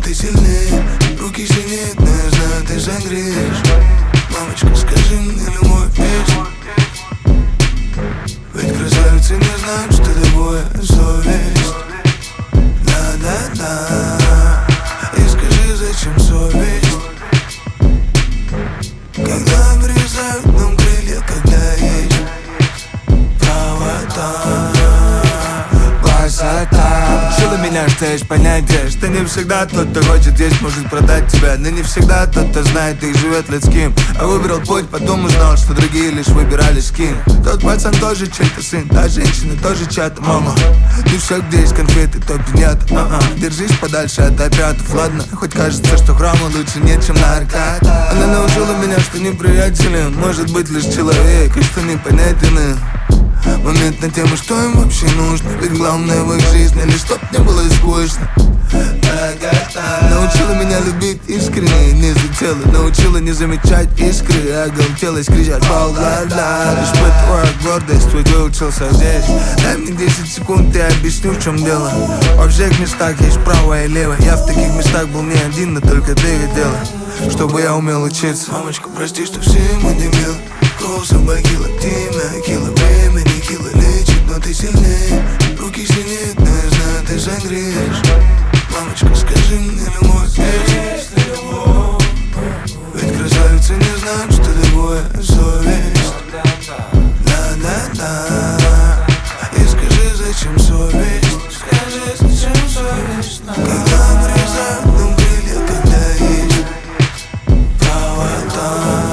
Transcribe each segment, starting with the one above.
ты сильнее. Руки синеют, но я знаю, ты согреешь. Мамочка, скажи мне любовь песню. Ведь красавицы не знают, что такое совесть. Да-да-да. И скажи, зачем совесть? Когда обрезают нам крылья, когда есть правота. Красота учила меня, что есть понятие, что не всегда тот, кто хочет есть, может продать тебя. Но не всегда тот, кто знает и живет людским. А выбрал путь, потом узнал, что другие лишь выбирали скин. Тот пацан тоже чей-то сын, та женщина тоже чья-то мама. Не все, где есть конфеты, то пинята. Держись подальше от опятов, ладно? Хоть кажется, что храма лучше нет, чем на Аркад. Она научила меня, что неприятелен может быть лишь человек, и что непонятен момент на тему, что им вообще нужно. Ведь главное в их жизни лишь чтоб не было скучно. Научила меня любить искренне, не за тело. Научила не замечать искры, а оголтелость кричать бал-ла-ла. Испытывая гордость, ведь выучился здесь. Дай мне 10 секунд, я объясню, в чем дело. Во всех местах есть правое и левое. Я в таких местах был не один, но только ты видела, чтобы я умел учиться. Мамочка, прости, что все мы дебилы. Коса богила, время, кило времени, кило лечит, но ты сильнее. Руки синеют, но я знаю, ты согреешь. Мамочка, скажи мне любовь есть. Ведь красавицы не знают, что такое совесть. Да-да-да. И скажи, зачем совесть? Скажи, зачем совесть? Когда обрезают нам крылья, когда есть правота.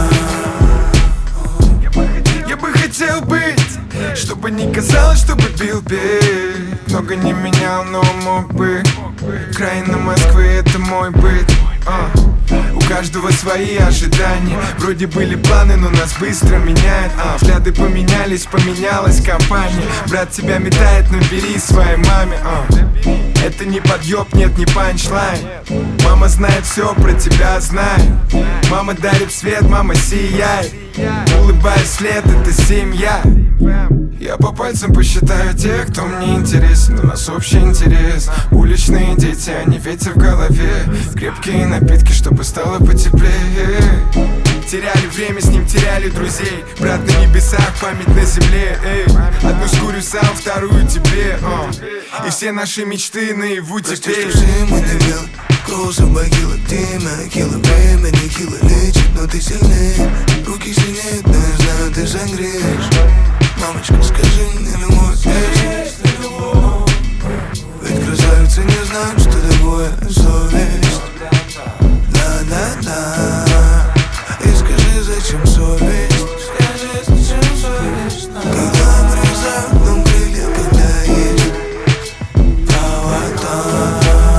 Хотел быть, чтобы не казалось, чтобы бил бей. Много не менял, но мог бы. Окраина Москвы — это мой быт. У каждого свои ожидания. Вроде были планы, но нас быстро меняет. Взгляды поменялись, поменялась компания. Брат тебя метает, но бери своей маме. Это не подъеб, нет, не панчлайн. Мама знает все про тебя, знает. Мама дарит свет, мама сияет. Улыбаясь вслед, это семья. Я по пальцам посчитаю тех, кто мне интересен. У нас общий интерес. Уличные дети, а не ветер в голове. Крепкие напитки, чтобы стало потеплее. Теряли время, с ним теряли друзей. Брат на небесах, память на земле. Одну скурю сам, вторую тебе. И все наши мечты наяву теперь. Прости, что все мы дебилы. Коса богила, время, кило времени, кило лечит, но ты сильнее. Руки синеют, но я знаю, ты согреешь. Мамочка, скажи мне любовь есть. Ведь красавицы не знают, что такое совесть. Да-да-да. И скажи, зачем совесть? Скажи, зачем совесть? Когда обрезают нам крылья, когда есть правота.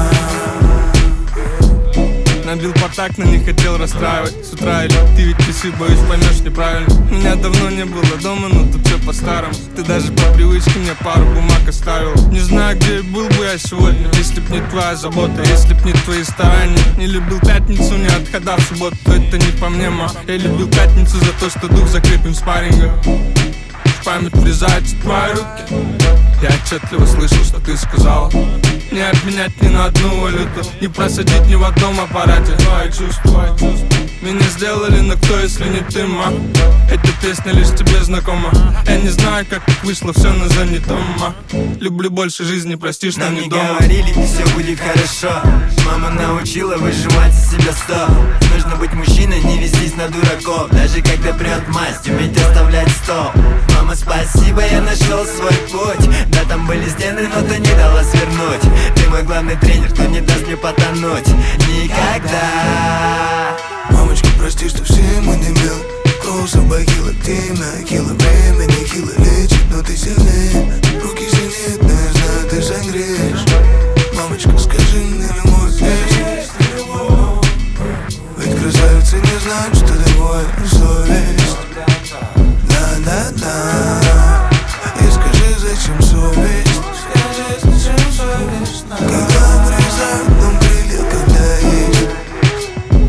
Набил потак, но не хотел расстраивать. С утра или ты ведь писы, боюсь, поймешь неправильно. Меня давно не было дома, но тут все по-старому. Ты даже по привычке мне пару бумаг оставил. Не знаю, где был бы я сегодня, если б не твоя забота, если б не твои старания. Не любил пятницу, не отхода в субботу, это не по мне, ма. Я любил пятницу за то, что дух закрепим спарринга. В память врезаются твои руки. Я отчетливо слышал, что ты сказала. Не обменять ни на одну валюту, не просадить ни в одном аппарате. Твои чувства меня сделали, но кто, если не ты, ма? Эта песня лишь тебе знакома. Я не знаю, как так вышло, все на занятом, ма. Люблю больше жизни, прости, что нам не не дома. говорили, и все будет хорошо. Мама научила выжимать из себя 100. Нужно быть мужчиной, не вестись на дураков. Даже когда прет масть, уметь оставлять стол. Мама, спасибо, я нашел свой путь. Да, там были стены, но ты не дала свернуть. Ты мой главный тренер, кто не даст мне потонуть никогда. Мамочка, прости, что все мы дебилы. Коса богила, время, кило времени, кило лечит, но ты сильнее. Руки синеют, но я знаю, ты согреешь. Мамочка, скажи мне любовь есть. Ведь красавицы не знают, что такое совесть. Да-да-да. И скажи, зачем совесть? Скажи, зачем совесть? Когда обрезают нам крылья, когда есть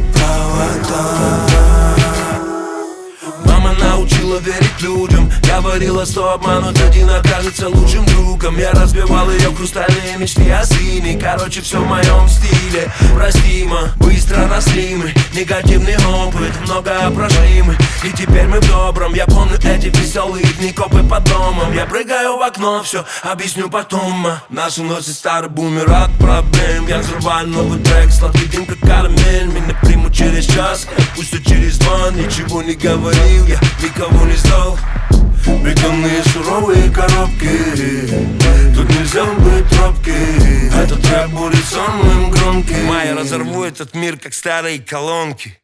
правота. Мама научила верить людям, говорит говорила, что обманут один окажется лучшим другом. Я разбивал ее хрустальные мечты о сыне. Короче, все в моем стиле. Простимо, быстро росли мы. Негативный опыт, много прожили мы. И теперь мы в добром. Я помню эти веселые дни, копы под домом. Я прыгаю в окно, все объясню потом. Наши носит старый бумер от проблем. Я взрываю новый трек, сладкий дым как карамель. Меня примут через час, пусть и через два. Ничего не говорил, я никого не ждал. Бетонные суровые коробки, тут нельзя быть робким. Этот трек будет самым громким. Майя разорву этот мир, как старые колонки.